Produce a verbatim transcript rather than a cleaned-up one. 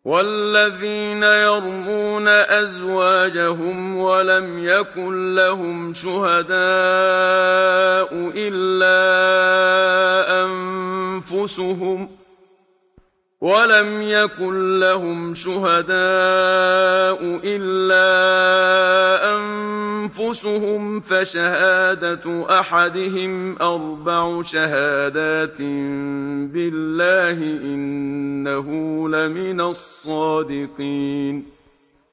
والذين يرمون أزواجهم ولم يكن لهم شهداء إلا أنفسهم ولم يكن لهم شهداء إلا أنفسهم فشهادة أحدهم أربع شهادات بالله إنه لمن الصادقين.